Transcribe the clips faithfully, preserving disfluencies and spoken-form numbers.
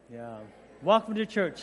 Yeah. Welcome to church.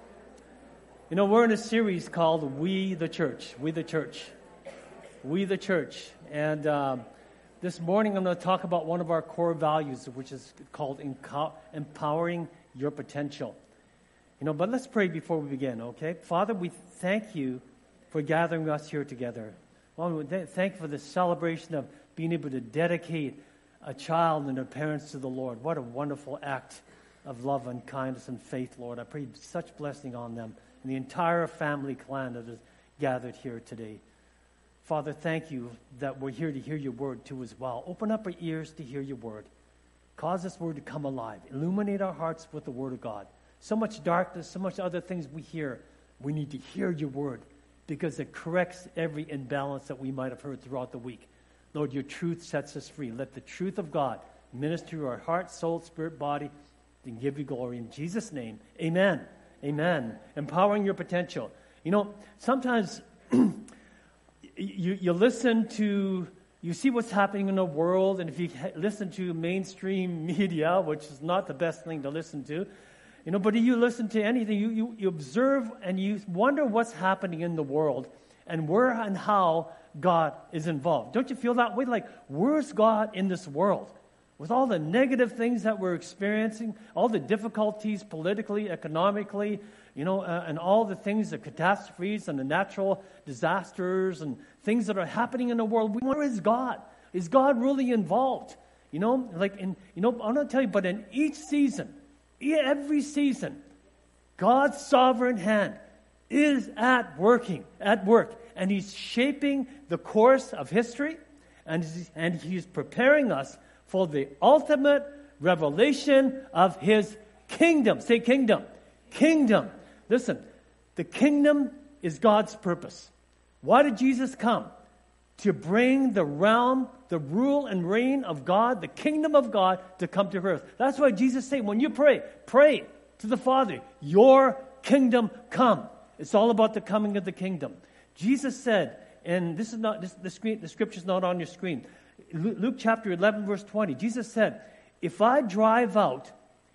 You know, we're in a series called We the Church. We the Church. We the Church. And um, this morning I'm going to talk about one of our core values, which is called enco- empowering your potential. You know, but let's pray before we begin, okay? Father, we thank you for gathering us here together. Well, we thank you for the celebration of being able to dedicate a child and their parents to the Lord. What a wonderful act of love and kindness and faith, Lord. I pray such blessing on them and the entire family clan that is gathered here today. Father, thank you that we're here to hear your word too as well. Open up our ears to hear your word. Cause this word to come alive. Illuminate our hearts with the word of God. So much darkness, so much other things we hear. We need to hear your word because it corrects every imbalance that we might have heard throughout the week. Lord, your truth sets us free. Let the truth of God minister to our heart, soul, spirit, body, and give you glory. In Jesus' name, amen. Amen. Empowering your potential. You know, sometimes you, you listen to, you see what's happening in the world, and if you listen to mainstream media, which is not the best thing to listen to, you know, but if you listen to anything, you, you, you observe and you wonder what's happening in the world and where and how God is involved. Don't you feel that way? Like, where's God in this world? With all the negative things that we're experiencing, all the difficulties politically, economically, you know, uh, and all the things, the catastrophes and the natural disasters and things that are happening in the world, where is God? Is God really involved? You know, like in, you know, I'm going to tell you, but in each season, every season, God's sovereign hand is at working, at work, and He's shaping the course of history, and and He's preparing us for the ultimate revelation of His kingdom. Say kingdom. Kingdom. Listen, the kingdom is God's purpose. Why did Jesus come? To bring the realm, the rule and reign of God, the kingdom of God, to come to earth. That's why Jesus said, when you pray, pray to the Father, your kingdom come. It's all about the coming of the kingdom. Jesus said, and this is not this, the screen, the scripture's not on your screen. Luke chapter eleven, verse twenty, Jesus said, if I drive out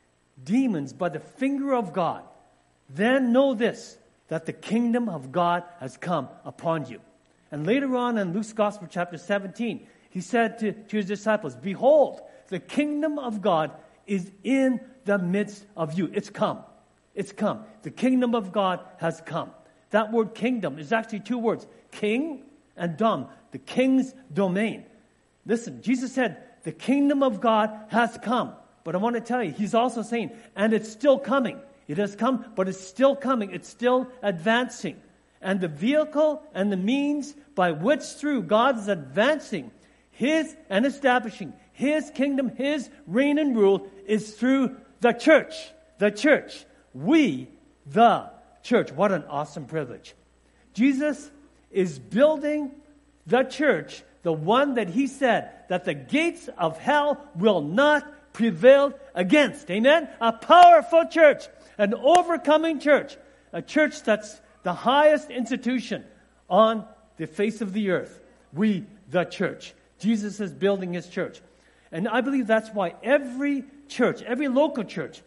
demons by the finger of God, then know this, that the kingdom of God has come upon you. And later on in Luke's Gospel, chapter seventeen, he said to, to his disciples, behold, the kingdom of God is in the midst of you. It's come. It's come. The kingdom of God has come. That word kingdom is actually two words, king and dom, the king's domain. Listen, Jesus said, the kingdom of God has come. But I want to tell you, He's also saying, and it's still coming. It has come, but it's still coming. It's still advancing. And the vehicle and the means by which through God is advancing His and establishing His kingdom, His reign and rule is through the church. The church. We, the church. What an awesome privilege. Jesus is building the church, the one that He said that the gates of hell will not prevail against. Amen? A powerful church, an overcoming church, a church that's the highest institution on the face of the earth. We, the church. Jesus is building His church. And I believe that's why every church, every local church,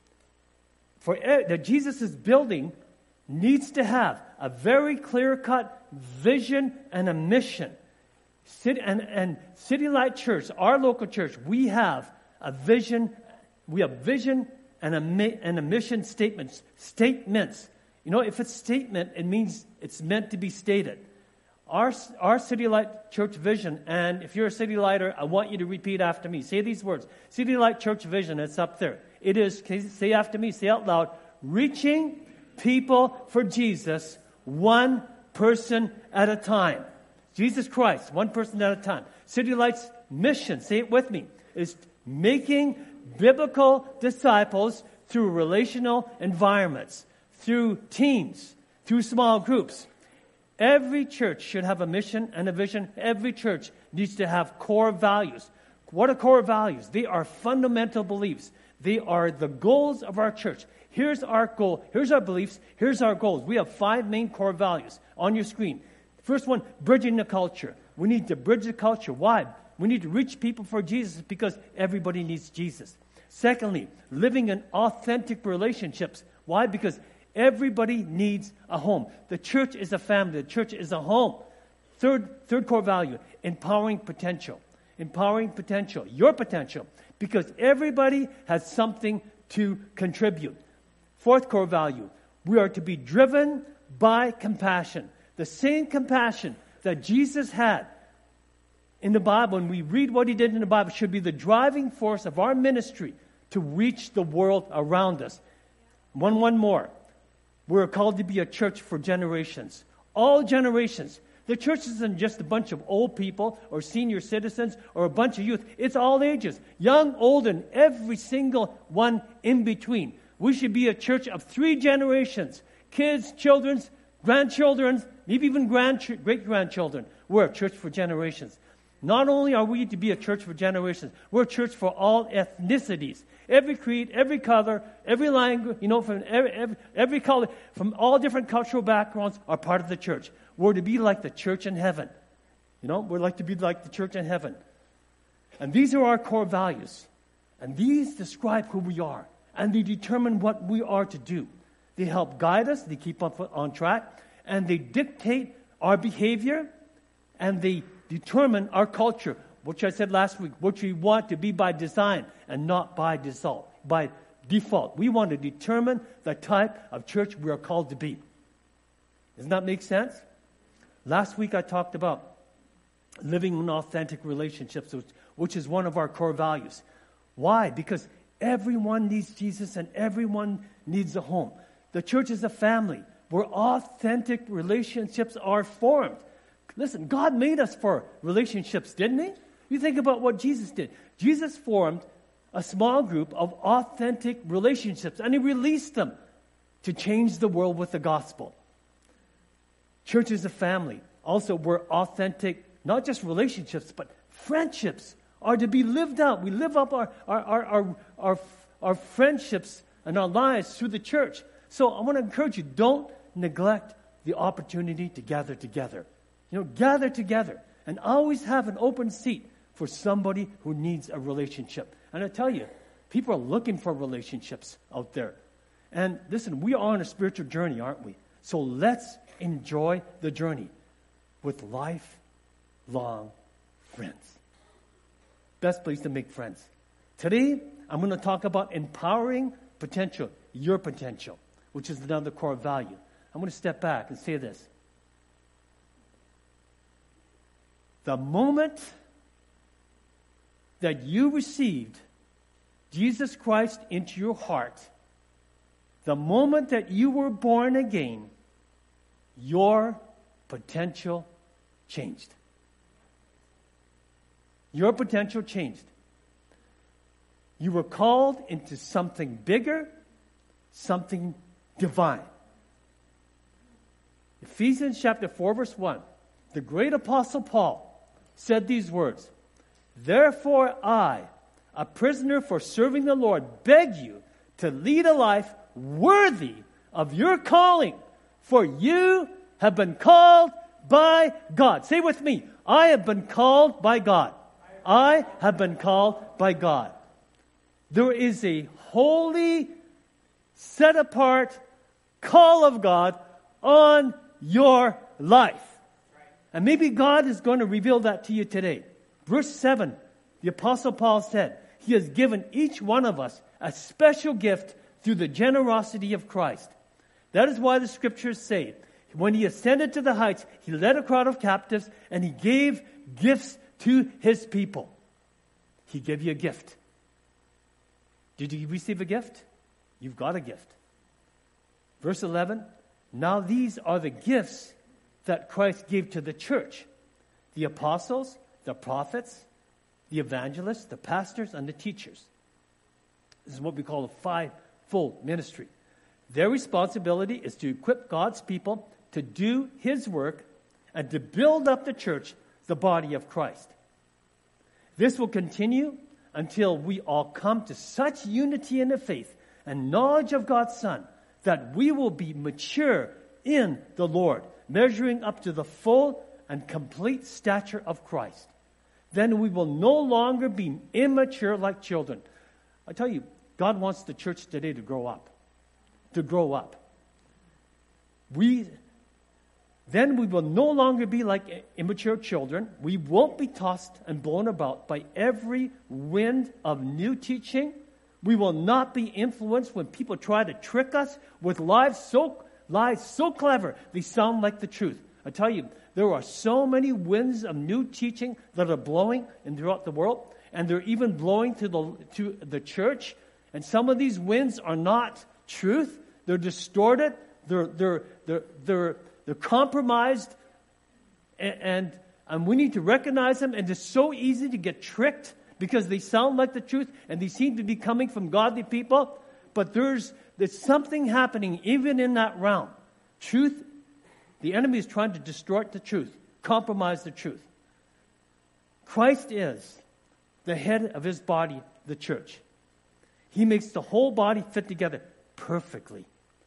for that Jesus is building needs to have a very clear-cut vision and a mission. City, and, and City Light Church, our local church, we have a vision, we have vision and a, and a mission statements. Statements. You know, if it's statement, it means it's meant to be stated. Our, our City Light Church vision, and if you're a City Lighter, I want you to repeat after me. Say these words. City Light Church vision, it's up there. It is, say after me, say out loud, reaching people for Jesus, one person at a time. Jesus Christ, one person at a time. City Light's mission, say it with me, is making biblical disciples through relational environments, through teams, through small groups. Every church should have a mission and a vision. Every church needs to have core values. What are core values? They are fundamental beliefs. They are the goals of our church. Here's our goal. Here's our beliefs. Here's our goals. We have five main core values on your screen. First one, bridging the culture. We need to bridge the culture. Why? We need to reach people for Jesus because everybody needs Jesus. Secondly, living in authentic relationships. Why? Because everybody needs a home. The church is a family. The church is a home. Third, third core value, empowering potential. Empowering potential, your potential, because everybody has something to contribute. Fourth core value, we are to be driven by compassion. The same compassion that Jesus had in the Bible, and we read what he did in the Bible, should be the driving force of our ministry to reach the world around us. One, one more. We're called to be a church for generations. All generations. The church isn't just a bunch of old people or senior citizens or a bunch of youth. It's all ages. Young, old, and every single one in between. We should be a church of three generations. Kids, children, grandchildren, maybe even grand, great-grandchildren. We're a church for generations. Not only are we to be a church for generations, we're a church for all ethnicities. Every creed, every color, every language, you know, from every, every, every color, from all different cultural backgrounds are part of the church. We're to be like the church in heaven. You know, we're like to be like the church in heaven. And these are our core values. And these describe who we are. And they determine what we are to do. They help guide us. They keep us on track. And they dictate our behavior. And they determine our culture, which I said last week, which we want to be by design and not by default. By default. We want to determine the type of church we are called to be. Doesn't that make sense? Last week I talked about living in authentic relationships, which, which is one of our core values. Why? Because everyone needs Jesus and everyone needs a home. The church is a family where authentic relationships are formed. Listen, God made us for relationships, didn't he? You think about what Jesus did. Jesus formed a small group of authentic relationships, and he released them to change the world with the gospel. Church is a family. Also, we're authentic, not just relationships, but friendships are to be lived out. We live up our, our, our, our, our, our friendships and our lives through the church. So I want to encourage you, don't neglect the opportunity to gather together. You know, gather together and always have an open seat for somebody who needs a relationship. And I tell you, people are looking for relationships out there. And listen, we are on a spiritual journey, aren't we? So let's enjoy the journey with lifelong friends. Best place to make friends. Today, I'm going to talk about empowering potential, your potential, which is another core value. I'm going to step back and say this. The moment that you received Jesus Christ into your heart, the moment that you were born again, your potential changed. Your potential changed. You were called into something bigger, something divine. Ephesians chapter four, verse one. The great apostle Paul said these words, "Therefore I, a prisoner for serving the Lord, beg you to lead a life worthy of your calling, for you have been called by God." Say with me, I have been called by God. I have been called by God. There is a holy, set apart call of God on your life. And maybe God is going to reveal that to you today. Verse seven, the Apostle Paul said, He has given each one of us a special gift through the generosity of Christ. That is why the scriptures say, when He ascended to the heights, He led a crowd of captives and He gave gifts to His people. He gave you a gift. Did you receive a gift? You've got a gift. Verse eleven, now these are the gifts that Christ gave to the church. The apostles, the prophets, the evangelists, the pastors, and the teachers. This is what we call a five-fold ministry. Their responsibility is to equip God's people to do His work and to build up the church, the body of Christ. This will continue until we all come to such unity in the faith and knowledge of God's Son that we will be mature in the Lord, measuring up to the full and complete stature of Christ. Then we will no longer be immature like children. I tell you, God wants the church today to grow up. To grow up. We, then we will no longer be like immature children. We won't be tossed and blown about by every wind of new teaching. We will not be influenced when people try to trick us with lies so, lies so clever they sound like the truth. I tell you, there are so many winds of new teaching that are blowing in throughout the world, and they're even blowing to the to the church. And some of these winds are not truth; they're distorted, they're they're they're they're, they're compromised, and, and and we need to recognize them. And it's so easy to get tricked because they sound like the truth, and they seem to be coming from godly people. But there's there's something happening even in that realm. Truth. The enemy is trying to distort the truth, compromise the truth. Christ is the head of his body, the church. He makes the whole body fit together perfectly.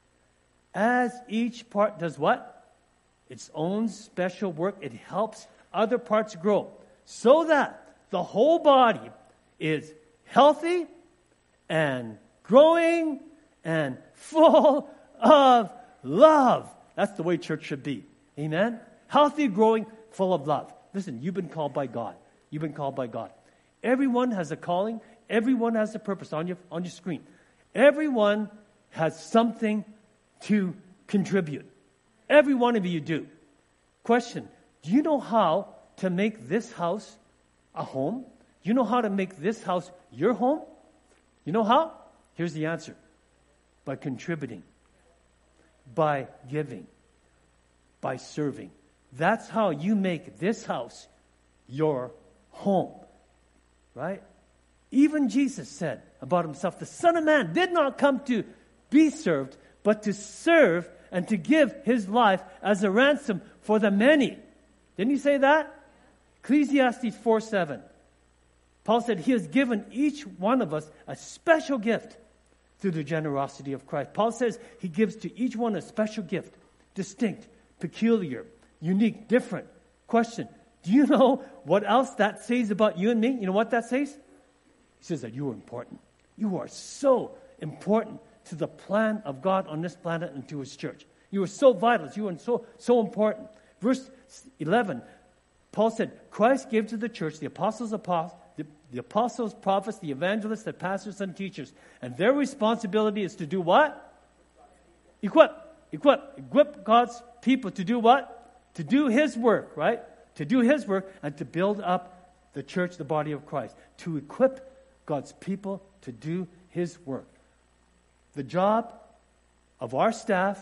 As each part does what? Its own special work. It helps other parts grow so that the whole body is healthy and growing and full of love. That's the way church should be. Amen? Healthy, growing, full of love. Listen, you've been called by God. You've been called by God. Everyone has a calling. Everyone has a purpose on your, on your screen. Everyone has something to contribute. Every one of you do. Question, do you know how to make this house a home? Do you know how to make this house your home? You know how? Here's the answer. By contributing. By giving, by serving. That's how you make this house your home. Right? Even Jesus said about himself, the Son of Man did not come to be served, but to serve and to give his life as a ransom for the many. Didn't he say that? Ecclesiastes four seven. Paul said he has given each one of us a special gift through the generosity of Christ. Paul says he gives to each one a special gift, distinct, peculiar, unique, different. Question, do you know what else that says about you and me? You know what that says? He says that you are important. You are so important to the plan of God on this planet and to his church. You are so vital. You are so, so important. Verse eleven, Paul said, Christ gave to the church the apostles, apostles The, the apostles, prophets, the evangelists, the pastors, and teachers. And their responsibility is to do what? Equip. Equip. Equip God's people to do what? To do his work, right? To do his work and to build up the church, the body of Christ. To equip God's people to do his work. The job of our staff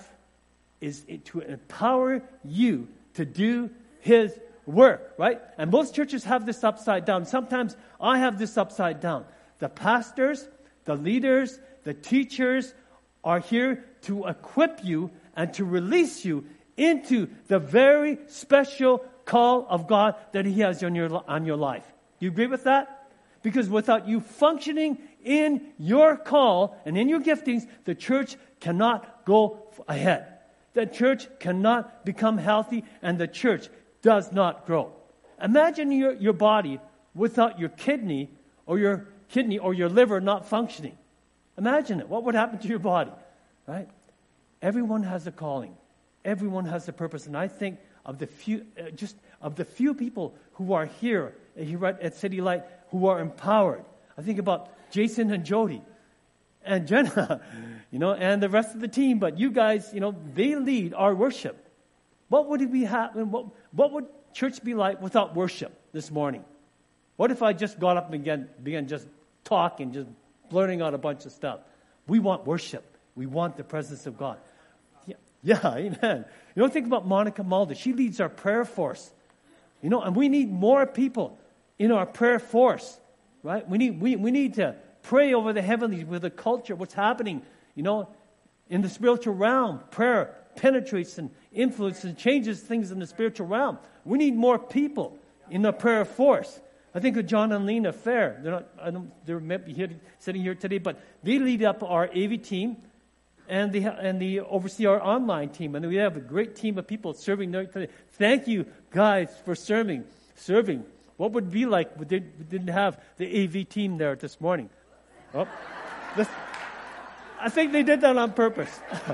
is to empower you to do his work, right? And most churches have this upside down. Sometimes I have this upside down. The pastors, the leaders, the teachers are here to equip you and to release you into the very special call of God that he has on your, on your life. Do you agree with that? Because without you functioning in your call and in your giftings, the church cannot go ahead. The church cannot become healthy, and the church does not grow. Imagine your, your body without your kidney or your kidney or your liver not functioning. Imagine it. What would happen to your body? Right? Everyone has a calling. Everyone has a purpose. And I think of the few, uh, just of the few people who are here, here at, at City Light who are empowered. I think about Jason and Jody and Jenna, you know, and the rest of the team. But you guys, you know, they lead our worship. What would we have? What, what would church be like without worship this morning? What if I just got up and began, began just talking, just blurting out a bunch of stuff? We want worship. We want the presence of God. Yeah, yeah, amen. You know, think about Monica Mulder. She leads our prayer force. You know, and we need more people in our prayer force, right? We need we, we need to pray over the heavenlies with the culture, what's happening, you know, in the spiritual realm. Prayer penetrates and influences and changes things in the spiritual realm. We need more people in the prayer force. I think of John and Lena Fair. They're not, I don't, they're maybe here, sitting here today, but they lead up our A V team, and they and they oversee our online team, and we have a great team of people serving there today. Thank you, guys, for serving. Serving. What would it be like if we didn't have the A V team there this morning? Oh, this, I think they did that on purpose.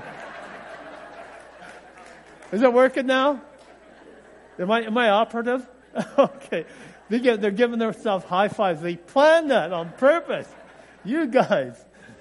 Is it working now? Am I, am I operative? Okay. They get, they're giving themselves high fives. They planned that on purpose. You guys.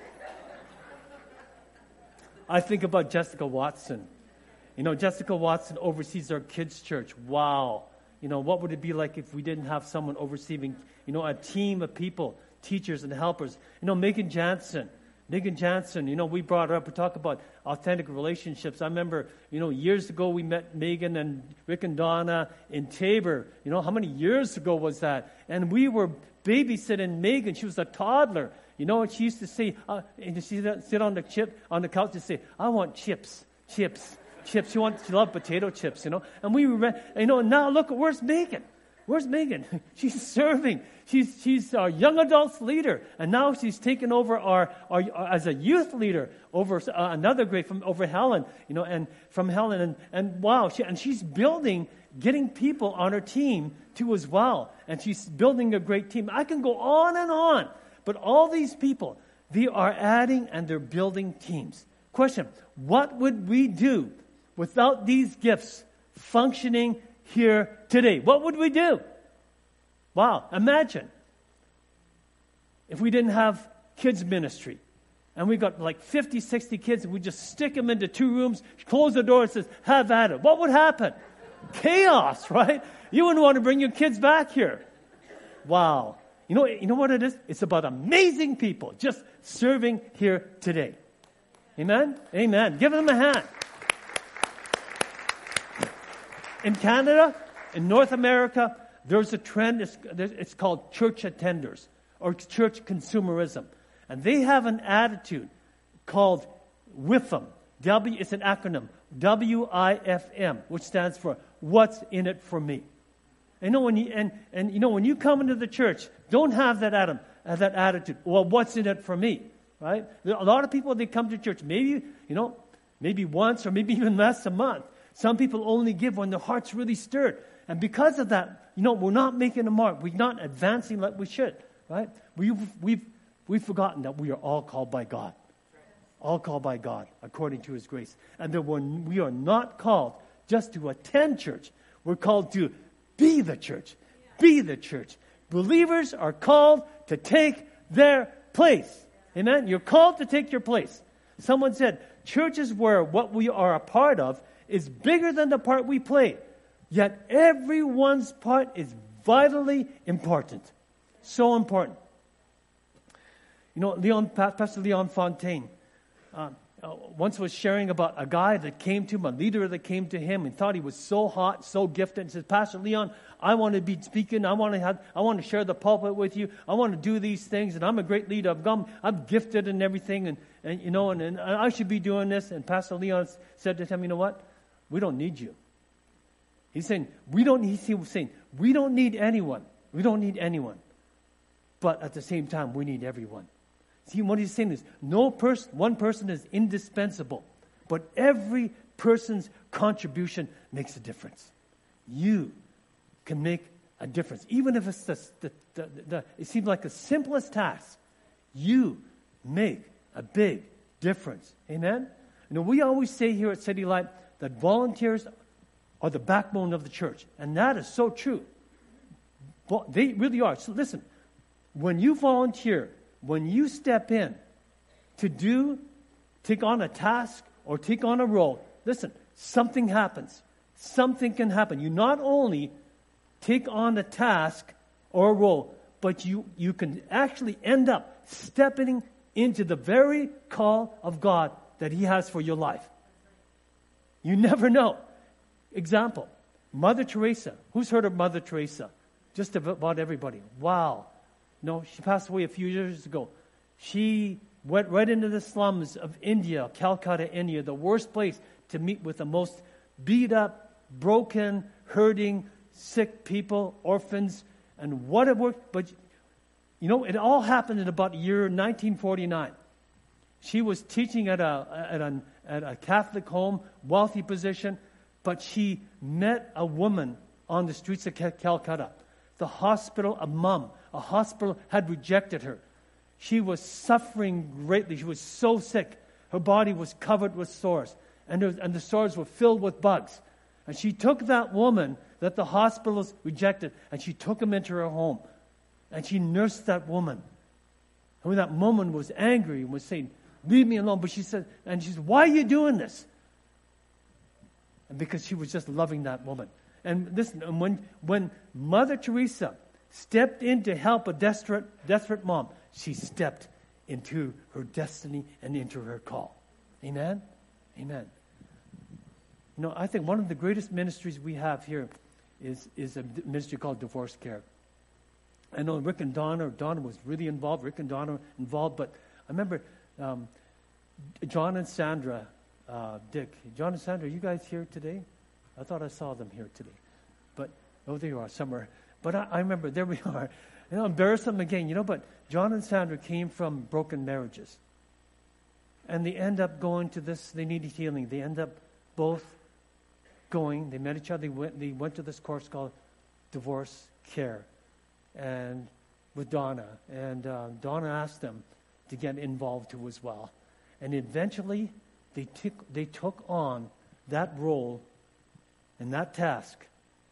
I think about Jessica Watson. You know, Jessica Watson oversees our kids' church. Wow. You know, what would it be like if we didn't have someone overseeing, you know, a team of people, teachers and helpers? You know, Megan Jansen. Megan Jansen, you know, we brought her up. We talk about authentic relationships. I remember, you know, years ago we met Megan and Rick and Donna in Tabor. You know, how many years ago was that? And we were babysitting Megan. She was a toddler. You know, and she used to say, uh, and she sit on the chip on the couch and say, "I want chips, chips, chips." She wants, she loved potato chips, you know. And we were, you know, now look, where's Megan? Where's Megan? She's serving. She's she's our young adults leader, and now she's taken over our, our, our as a youth leader over uh, another great from over Helen, you know, and from Helen, and and wow, she, and she's building, getting people on her team too as well, and she's building a great team. I can go on and on, but all these people, they are adding and they're building teams. Question: what would we do without these gifts functioning here today? What would we do? Wow, imagine if we didn't have kids ministry and we got like fifty, sixty kids and we just stick them into two rooms, close the door and says, "Have at it." What would happen? Chaos, right? You wouldn't want to bring your kids back here. Wow. You know, you know what it is? It's about amazing people just serving here today. Amen? Amen. Give them a hand. In Canada, in North America, there's a trend, it's, it's called church attenders or church consumerism. And they have an attitude called W I F M. W, it's an acronym, W I F M, which stands for What's in It for Me. You know, when you, and, and you know, when you come into the church, don't have that, Adam, uh, that attitude. Well, what's in it for me? Right? A lot of people, they come to church, maybe, you know, maybe once or maybe even less a month. Some people only give when their heart's really stirred. And because of that, you know, we're not making a mark. We're not advancing like we should, right? We've, we've, we've forgotten that we are all called by God. All called by God, according to His grace. And that we're, we are not called just to attend church. We're called to be the church. Be the church. Believers are called to take their place. Amen? You're called to take your place. Someone said, church is where what we are a part of is bigger than the part we play. Yet everyone's part is vitally important. So important. You know, Leon, Pastor Leon Fontaine uh, uh, once was sharing about a guy that came to him, a leader that came to him and thought he was so hot, so gifted, and says, "Pastor Leon, I want to be speaking. I want to have, I want to share the pulpit with you. I want to do these things, and I'm a great leader. I've gone, I'm gifted and everything, and, and you know, and, and I should be doing this." And Pastor Leon said to him, "You know what? We don't need you." He's saying, we don't, he's saying, we don't need anyone. We don't need anyone. But at the same time, we need everyone. See, what he's saying is, no person, one person is indispensable, but every person's contribution makes a difference. You can make a difference. Even if it's the, the, the, the it seems like the simplest task, you make a big difference. Amen? You know, we always say here at City Light that volunteers are the backbone of the church. And that is so true. But they really are. So listen, when you volunteer, when you step in to do, take on a task or take on a role, listen, something happens. Something can happen. You not only take on a task or a role, but you, you can actually end up stepping into the very call of God that He has for your life. You never know. Example, Mother Teresa. Who's heard of Mother Teresa? Just about everybody. Wow. No, she passed away a few years ago. She went right into the slums of India, Calcutta, India, the worst place to meet with the most beat up, broken, hurting, sick people, orphans, and what it worked. But, you know, it all happened in about the year nineteen forty-nine. She was teaching at a, at a, at a Catholic home, wealthy position, but she met a woman on the streets of Calcutta. The hospital, a mom, a hospital had rejected her. She was suffering greatly. She was so sick. Her body was covered with sores. And, there was, and the sores were filled with bugs. And she took that woman that the hospitals rejected, and she took him into her home. And she nursed that woman. And when that woman was angry and was saying, leave me alone. But she said, and she said, why are you doing this? And because she was just loving that woman. And listen, and when, when Mother Teresa stepped in to help a desperate, desperate mom, she stepped into her destiny and into her call. Amen? Amen. You know, I think one of the greatest ministries we have here is, is a ministry called Divorce Care. I know Rick and Donna, Donna was really involved, Rick and Donna involved, but I remember um, John and Sandra, uh, Dick. John and Sandra, are you guys here today? I thought I saw them here today. But, oh, there you are, somewhere. But I, I remember, there we are. You know, embarrass them again, you know, but John and Sandra came from broken marriages. And they end up going to this, they needed healing. They end up both going, they met each other, they went, they went to this course called Divorce Care. And with Donna. And uh, Donna asked them to get involved too as well. And eventually, they took, they took on that role and that task.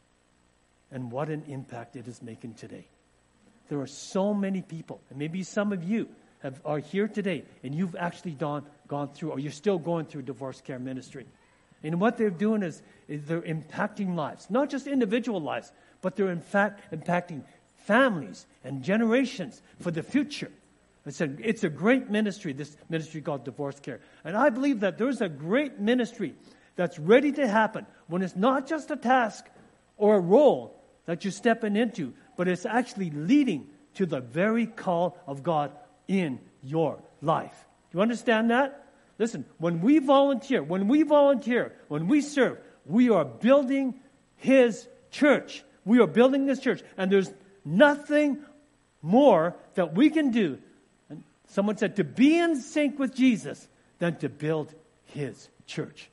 And what an impact it is making today. There are so many people, and maybe some of you have, are here today, and you've actually gone, gone through, or you're still going through divorce care ministry. And what they're doing is, is they're impacting lives, not just individual lives, but they're in fact impacting families and generations for the future. It's a, it's a great ministry, this ministry called Divorce Care. And I believe that there's a great ministry that's ready to happen when it's not just a task or a role that you're stepping into, but it's actually leading to the very call of God in your life. Do you understand that? Listen, when we volunteer, when we volunteer, when we serve, we are building His church. We are building this church. And there's nothing more that we can do, and someone said, to be in sync with Jesus than to build His church.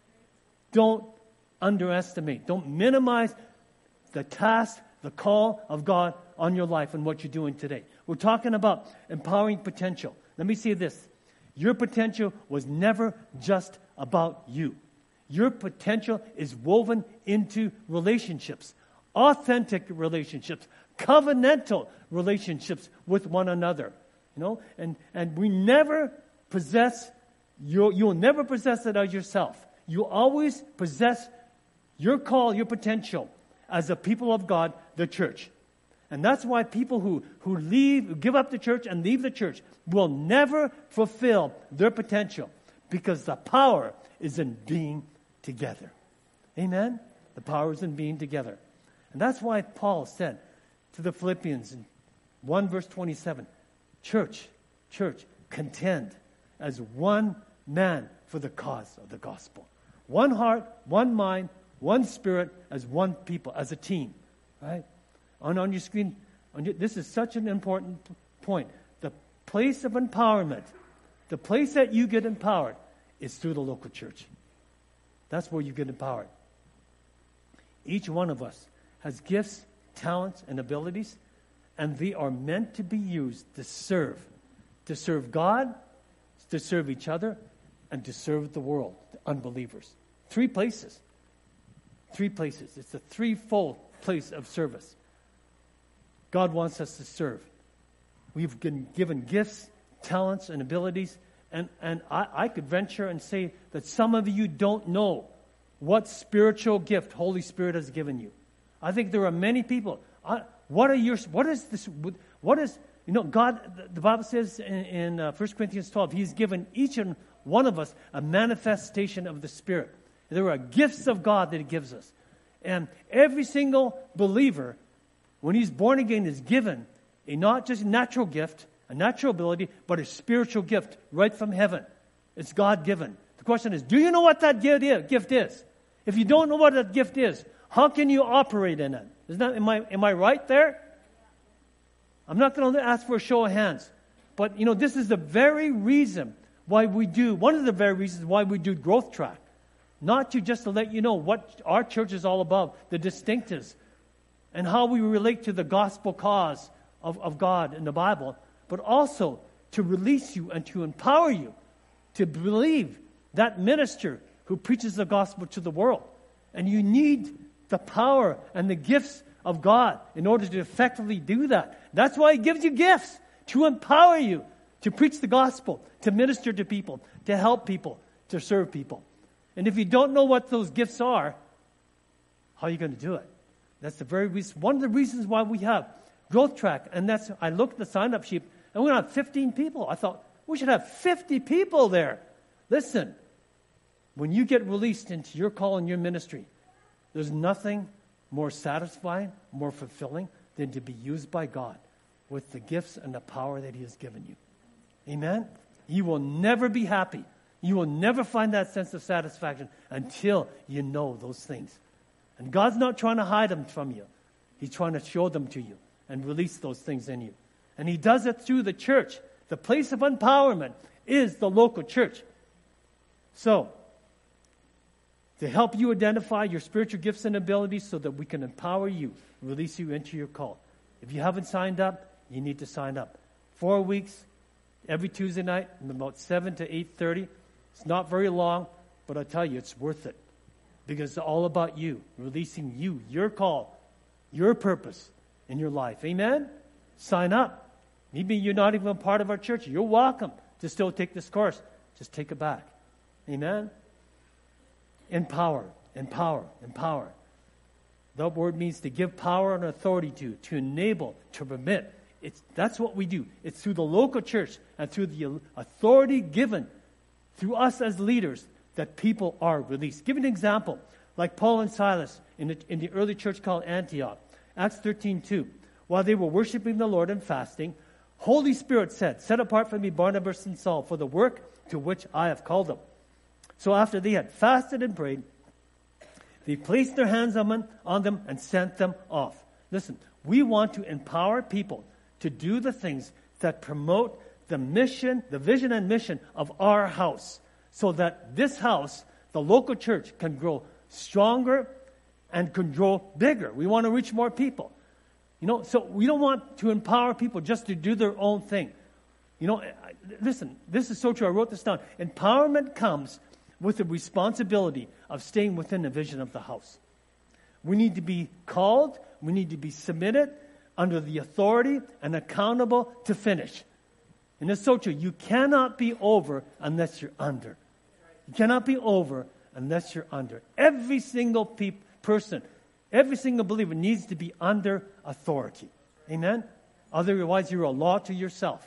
Don't underestimate, don't minimize the task, the call of God on your life and what you're doing today. We're talking about empowering potential. Let me say this. Your potential was never just about you. Your potential is woven into relationships, authentic relationships, covenantal relationships with one another. You know, and, and we never possess, you'll, you'll never possess it as yourself. You always possess your call, your potential as a people of God, the church. And that's why people who, who leave, who give up the church and leave the church will never fulfill their potential because the power is in being together. Amen? The power is in being together. And that's why Paul said to the Philippians in one verse twenty-seven, church, church, contend as one man for the cause of the gospel. One heart, one mind, one spirit, as one people, as a team. Right? On, on your screen, on your, this is such an important p- point. The place of empowerment, the place that you get empowered is through the local church. That's where you get empowered. Each one of us has gifts, talents, and abilities, and they are meant to be used to serve. To serve God, to serve each other, and to serve the world, the unbelievers. Three places. Three places. It's a threefold place of service. God wants us to serve. We've been given gifts, talents, and abilities, and, and I, I could venture and say that some of you don't know what spiritual gift Holy Spirit has given you. I think there are many people. I, what are your? What is this? What is you know? God, the Bible says in, in uh, First Corinthians twelve, He's given each and one of us a manifestation of the Spirit. There are gifts of God that He gives us, and every single believer, when he's born again, is given a not just natural gift, a natural ability, but a spiritual gift right from heaven. It's God given. The question is, do you know what that gift is? If you don't know what that gift is, how can you operate in it? Isn't that, am I, am I right there? I'm not going to ask for a show of hands. But, you know, this is the very reason why we do, one of the very reasons why we do Growth Track. Not to just to let you know what our church is all about, the distinctives, and how we relate to the gospel cause of, of God in the Bible, but also to release you and to empower you to believe that minister who preaches the gospel to the world. And you need the power and the gifts of God in order to effectively do that. That's why He gives you gifts, to empower you to preach the gospel, to minister to people, to help people, to serve people. And if you don't know what those gifts are, how are you going to do it? That's the very reason, one of the reasons why we have Growth Track. And that's, I looked at the sign-up sheet, and we're going to have fifteen people. I thought, we should have fifty people there. Listen, when you get released into your call and your ministry, there's nothing more satisfying, more fulfilling than to be used by God with the gifts and the power that He has given you. Amen? You will never be happy. You will never find that sense of satisfaction until you know those things. And God's not trying to hide them from you. He's trying to show them to you and release those things in you. And He does it through the church. The place of empowerment is the local church. So, to help you identify your spiritual gifts and abilities so that we can empower you, release you into your call. If you haven't signed up, you need to sign up. Four weeks, every Tuesday night, from about seven to eight thirty. It's not very long, but I tell you, it's worth it. Because it's all about you, releasing you, your call, your purpose in your life. Amen? Sign up. Maybe you're not even a part of our church. You're welcome to still take this course. Just take it back. Amen? Empower, empower, empower. That word means to give power and authority to, to enable, to permit. It's, that's what we do. It's through the local church and through the authority given through us as leaders that people are released. Give an example, like Paul and Silas in the, in the early church called Antioch. Acts thirteen two. While they were worshiping the Lord and fasting, Holy Spirit said, "Set apart for me Barnabas and Saul for the work to which I have called them." So after they had fasted and prayed, they placed their hands on them, on them and sent them off. Listen, we want to empower people to do the things that promote the mission, the vision and mission of our house, so that this house, the local church, can grow stronger and can grow bigger. We want to reach more people. You know, so we don't want to empower people just to do their own thing. You know, listen, this is so true. I wrote this down. Empowerment comes with the responsibility of staying within the vision of the house. We need to be called, we need to be submitted under the authority and accountable to finish. And it's so true. You cannot be over unless you're under. You cannot be over unless you're under. Every single pe- person, every single believer needs to be under authority. Amen? Otherwise, you're a law to yourself.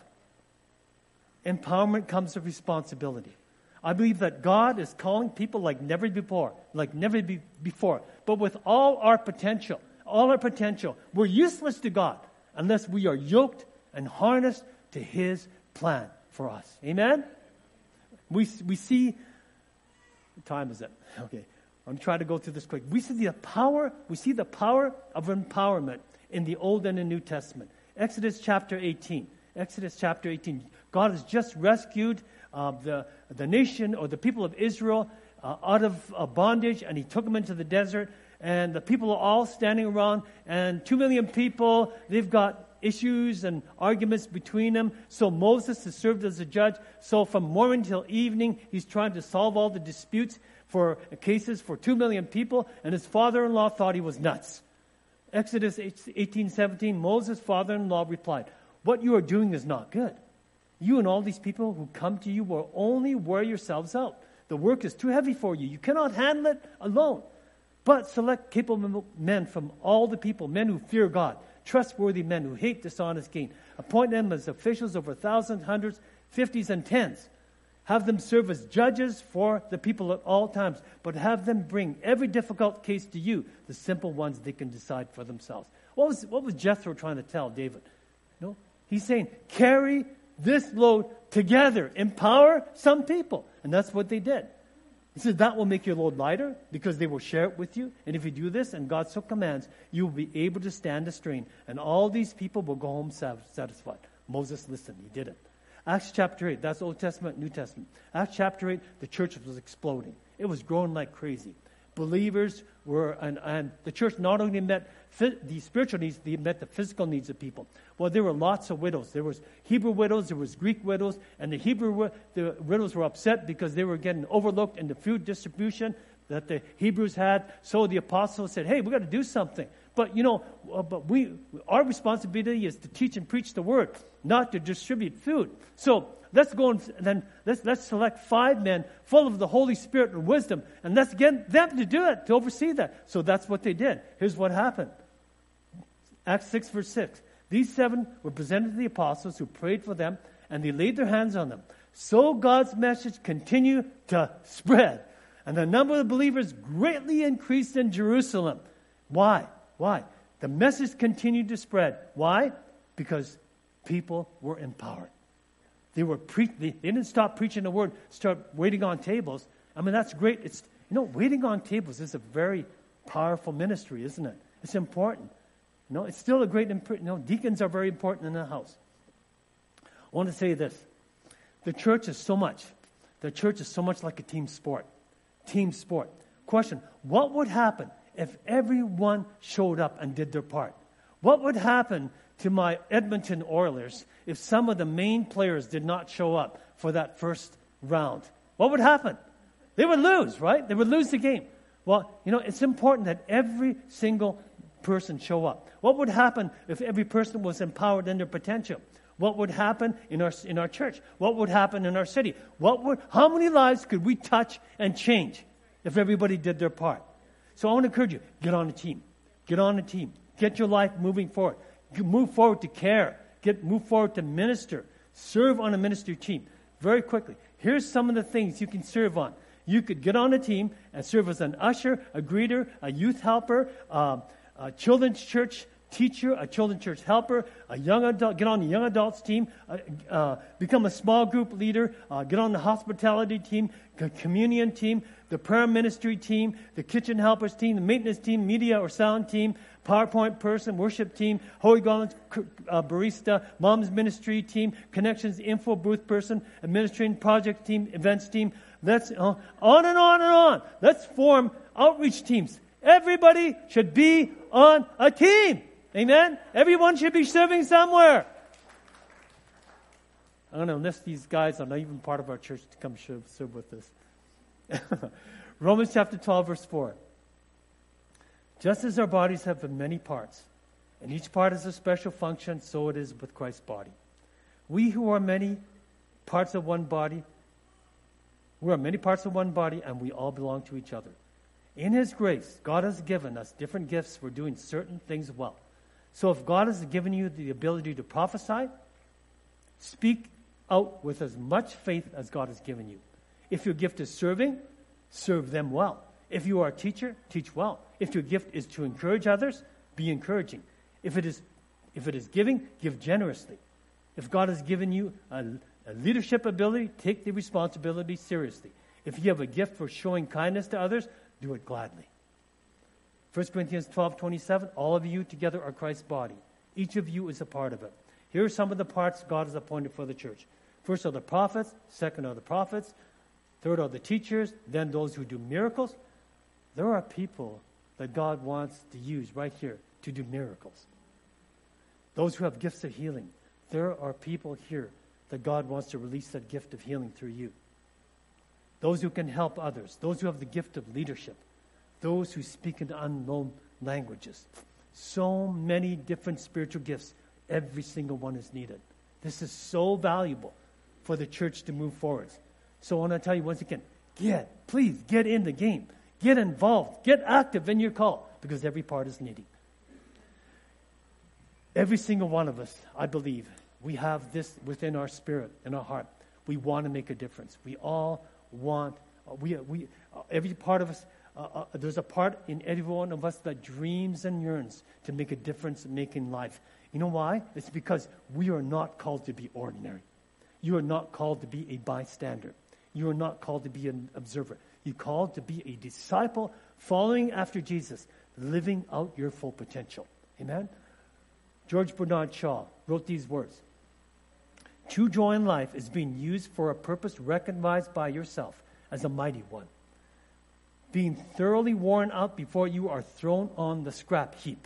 Empowerment comes with responsibility. I believe that God is calling people like never before, like never be before. But with all our potential, all our potential, we're useless to God unless we are yoked and harnessed to His plan for us. Amen? We we see, what time is it? Okay, I'm trying to go through this quick. We see the power, we see the power of empowerment in the Old and the New Testament. Exodus chapter eighteen. Exodus chapter eighteen. God has just rescued uh, the, the nation or the people of Israel uh, out of uh, bondage, and He took them into the desert, and the people are all standing around, and two million people, they've got issues and arguments between them. So Moses has served as a judge. So from morning till evening, he's trying to solve all the disputes for cases for two million people, and his father-in-law thought he was nuts. Exodus eighteen seventeen, Moses' father-in-law replied, "What you are doing is not good. You and all these people who come to you will only wear yourselves out. The work is too heavy for you. You cannot handle it alone. But select capable men from all the people, men who fear God, trustworthy men who hate dishonest gain. Appoint them as officials over thousands, hundreds, fifties, and tens. Have them serve as judges for the people at all times, but have them bring every difficult case to you, the simple ones they can decide for themselves." What was, what was Jethro trying to tell David? You know, he's saying, carry this load together. Empower some people. And that's what they did. He says that will make your load lighter because they will share it with you. And if you do this, and God so commands, you will be able to stand the strain. And all these people will go home satisfied. Moses listened. He did it. Acts chapter eight. That's Old Testament, New Testament. Acts chapter eight, the church was exploding. It was growing like crazy. believers were, and, and the church not only met fi- the spiritual needs, they met the physical needs of people. Well, there were lots of widows. There was Hebrew widows, there was Greek widows, and the Hebrew the widows were upset because they were getting overlooked in the food distribution that the Hebrews had. So the apostles said, hey, we got to do something. But, you know, uh, but we, our responsibility is to teach and preach the word, not to distribute food. So let's go and then let's, let's select five men full of the Holy Spirit and wisdom, and let's get them to do it, to oversee that. So that's what they did. Here's what happened. Acts six, verse six. These seven were presented to the apostles, who prayed for them, and they laid their hands on them. So God's message continued to spread, and the number of believers greatly increased in Jerusalem. Why? Why? The message continued to spread. Why? Because people were empowered. They were pre- they, they didn't stop preaching the word, start waiting on tables. I mean, that's great. It's, you know, waiting on tables is a very powerful ministry, isn't it? It's important. You know, it's still a great, you know, deacons are very important in the house. I want to say this. The church is so much. The church is so much like a team sport. Team sport. Question, what would happen if everyone showed up and did their part? What would happen to my Edmonton Oilers if some of the main players did not show up for that first round? What would happen? They would lose, right? They would lose the game. Well, you know, it's important that every single person show up. What would happen if every person was empowered in their potential? What would happen in our in our church? What would happen in our city? What would how many lives could we touch and change if everybody did their part? So I want to encourage you, get on a team. Get on a team. Get your life moving forward. Move forward to care. Get move forward to minister. Serve on a ministry team. Very quickly, here's some of the things you can serve on. You could get on a team and serve as an usher, a greeter, a youth helper, uh, a children's church teacher, a children's church helper, a young adult, get on the young adults team, uh, uh, become a small group leader, uh, get on the hospitality team, the communion team, the prayer ministry team, the kitchen helpers team, the maintenance team, media or sound team, PowerPoint person, worship team, Holy Garlands uh, barista, mom's ministry team, connections info booth person, administrating project team, events team. Let's uh, on and on and on. Let's form outreach teams. Everybody should be on a team. Amen? Everyone should be serving somewhere. I'm going to enlist these guys are not even part of our church to come serve, serve with us. Romans chapter twelve, verse four. Just as our bodies have many parts, and each part has a special function, so it is with Christ's body. We who are many parts of one body, we are many parts of one body, and we all belong to each other. In His grace, God has given us different gifts for doing certain things well. So if God has given you the ability to prophesy, speak out with as much faith as God has given you. If your gift is serving, serve them well. If you are a teacher, teach well. If your gift is to encourage others, be encouraging. If it is, if it is giving, give generously. If God has given you a, a leadership ability, take the responsibility seriously. If you have a gift for showing kindness to others, do it gladly. First Corinthians twelve twenty-seven, all of you together are Christ's body. Each of you is a part of it. Here are some of the parts God has appointed for the church. First are the prophets, second are the prophets, third are the teachers, then those who do miracles. There are people that God wants to use right here to do miracles. Those who have gifts of healing. There are people here that God wants to release that gift of healing through you. Those who can help others. Those who have the gift of leadership. Those who speak in unknown languages. So many different spiritual gifts. Every single one is needed. This is so valuable for the church to move forward. So I want to tell you once again, get, please get in the game. Get involved. Get active in your call because every part is needed. Every single one of us, I believe, we have this within our spirit, in our heart. We want to make a difference. We all want, we, we, every part of us, uh, uh, there's a part in every one of us that dreams and yearns to make a difference in making life. You know why? It's because we are not called to be ordinary. You are not called to be a bystander. You are not called to be an observer. You're called to be a disciple following after Jesus, living out your full potential. Amen? George Bernard Shaw wrote these words. True joy in life is being used for a purpose recognized by yourself as a mighty one. being thoroughly worn out before you are thrown on the scrap heap.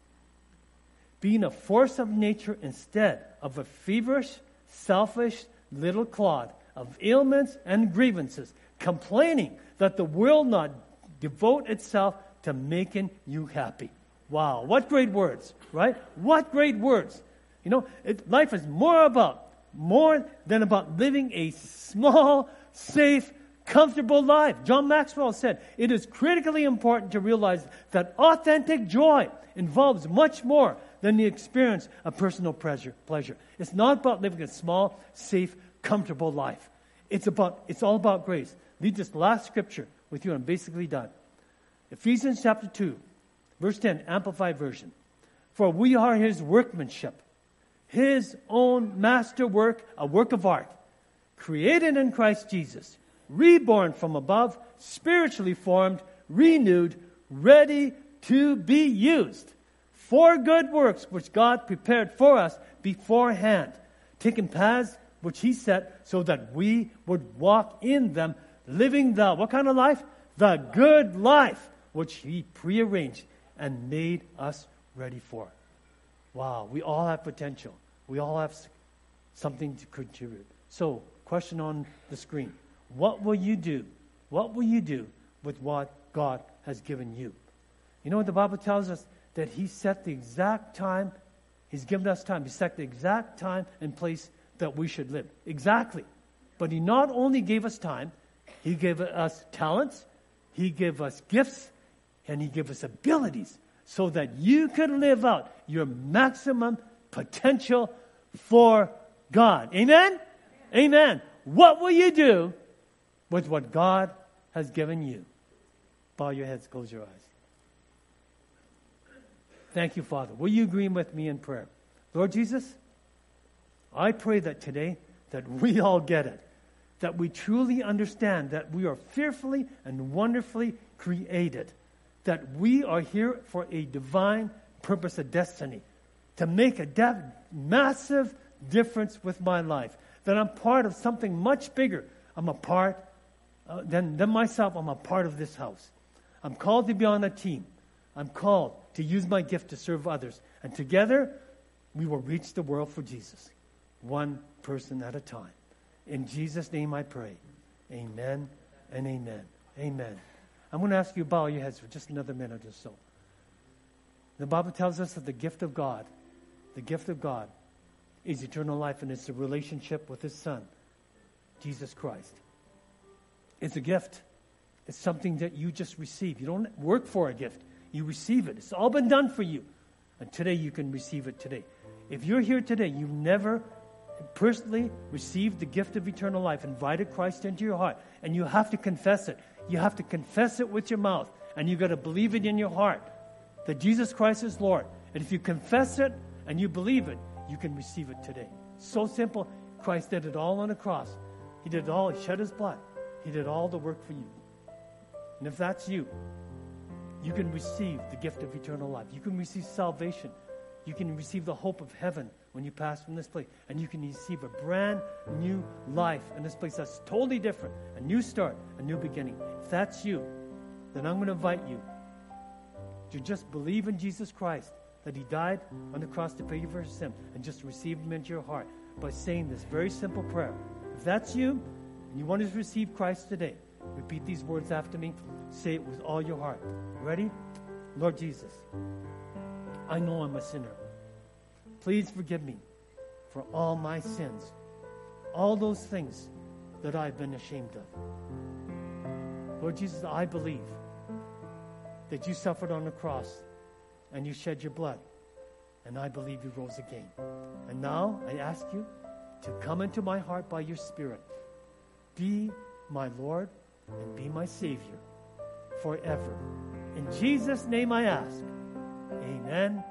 Being a force of nature instead of a feverish, selfish little clod of ailments and grievances, complaining that the world not devote itself to making you happy. Wow, what great words, right? What great words. You know, it, life is more about, more than about living a small, safe, comfortable life. John Maxwell said, it is critically important to realize that authentic joy involves much more than the experience of personal pleasure. pleasure. It's not about living a small, safe, comfortable life. It's about, it's all about grace. Read this last scripture with you and I'm basically done. Ephesians chapter two, verse ten, Amplified Version. For we are his workmanship, his own masterwork, a work of art, created in Christ Jesus, reborn from above, spiritually formed, renewed, ready to be used for good works which God prepared for us beforehand, taking paths which he set so that we would walk in them, living the, what kind of life? The good life which he prearranged and made us ready for. Wow, we all have potential. We all have something to contribute. So, question on the screen. What will you do? What will you do with what God has given you? You know what the Bible tells us? That he set the exact time, he's given us time. He set the exact time and place that we should live. Exactly. But he not only gave us time, he gave us talents, he gave us gifts, and he gave us abilities so that you could live out your maximum potential for God. Amen? Amen. What will you do with what God has given you? Bow your heads, close your eyes. Thank you, Father. Will you agree with me in prayer? Lord Jesus, I pray that today that we all get it, that we truly understand that we are fearfully and wonderfully created, that we are here for a divine purpose of destiny, to make a de- massive difference with my life, that I'm part of something much bigger. I'm a part, uh, than, than myself, I'm a part of this house. I'm called to be on a team. I'm called to use my gift to serve others. And together, we will reach the world for Jesus, one person at a time. In Jesus' name I pray. Amen and amen. Amen. I'm going to ask you to bow your heads for just another minute or so. The Bible tells us that the gift of God, the gift of God is eternal life, and it's a relationship with his Son, Jesus Christ. It's a gift. It's something that you just receive. You don't work for a gift. You receive it. It's all been done for you. And today you can receive it today. If you're here today, you've never personally received the gift of eternal life, invited Christ into your heart, and you have to confess it. You have to confess it with your mouth, and you've got to believe it in your heart that Jesus Christ is Lord. And if you confess it and you believe it, you can receive it today. So simple. Christ did it all on the cross. He did it all. He shed his blood. He did all the work for you. And if that's you, you can receive the gift of eternal life. You can receive salvation. You can receive the hope of heaven when you pass from this place. And you can receive a brand new life in this place that's totally different. A new start, a new beginning. If that's you, then I'm going to invite you to just believe in Jesus Christ, that he died on the cross to pay for your sin, and just receive him into your heart by saying this very simple prayer. If that's you, and you want to receive Christ today, repeat these words after me. Say it with all your heart. Ready? Lord Jesus, I know I'm a sinner. Please forgive me for all my sins, all those things that I've been ashamed of. Lord Jesus, I believe that you suffered on the cross and you shed your blood, and I believe you rose again. And now I ask you to come into my heart by your Spirit. Be my Lord and be my Savior forever. In Jesus' name I ask. Amen